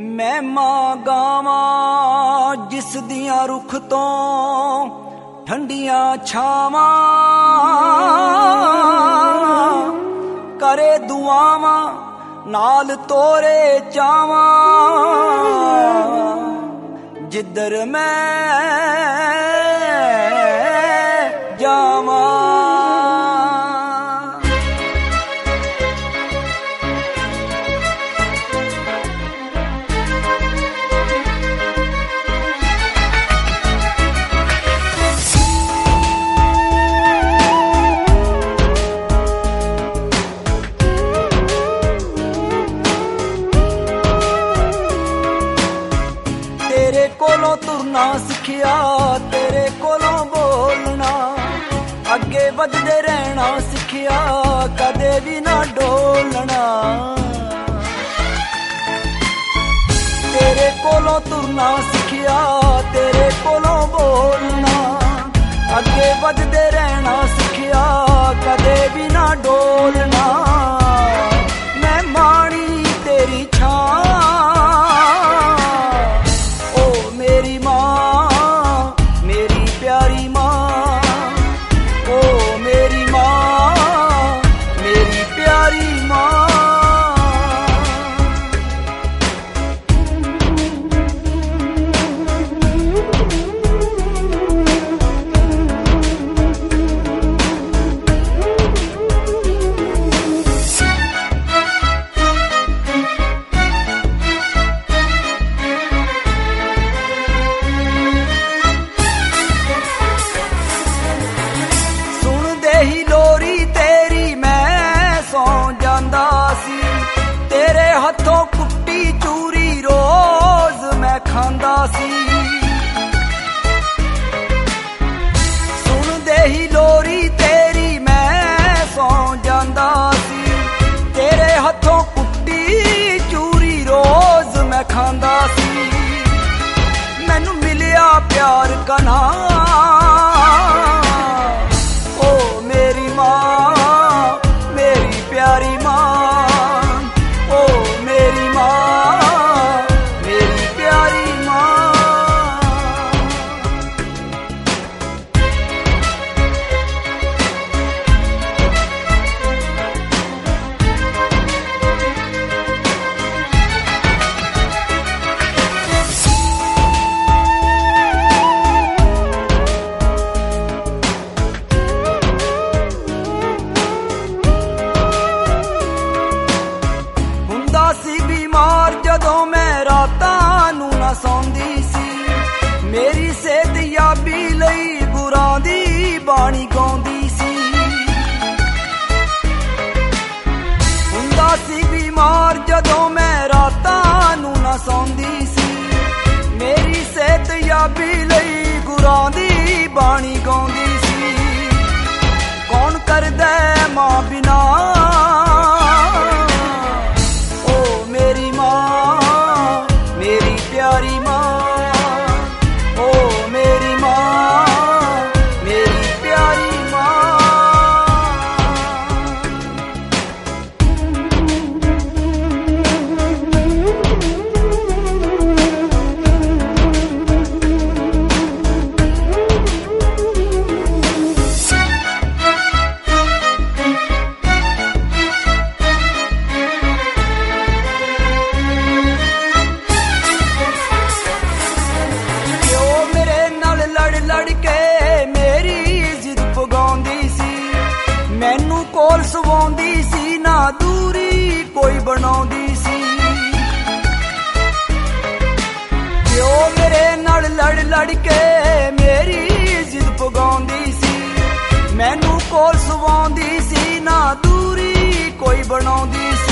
मैं मां गावां जिस दियां रुख तो ठंडियां छावां करे दुआवां नाल तोरे चावां जिधर मैं जावां। तेरे कोलों तुरना सिखिया, तेरे कोलों बोलना, अगे वधदे रहना सिखिया, कदे भी ना डोलना। तेरे कोलों तुरना सिखिया, तेरे कोलों बोलना, अगे वधदे रहना सिखिया, कदे भी ना डोलना। मैं माणी तेरी छां तेरे हथों कुट्टी चूरी रोज मैं खांदा सी। सुन दे ही लोरी तेरी मैं सौ जांदा सी। तेरे हथों कुट्टी चूरी रोज मैं खांदा सी। मैनू मिलिया प्यार कना ओ मेरी मां, मेरी प्यारी मां, जदों मैं रातां नूं ना सौंदी सी। मेरी सेहत याबी लई गुरां दी बाणी गाउंदी सी। हुंदा सी बीमार जदों मैं रातां नूं ना सौंदी सी। मेरी सेहत याबी लई गुरां दी बाणी गाउंदी सी। कौन करदा मां बिना प्यारी मां, ओ मेरी मां, मेरी प्यारी मां। मैनू कोल सवाउंदी सी ना दूरी कोई बनाउंदी सी। प्यो मेरे नाल लड़ लड़ के मेरी जिद पगाउंदी सी। मैनू कोल सवाउंदी सी ना दूरी कोई बनाउंदी सी।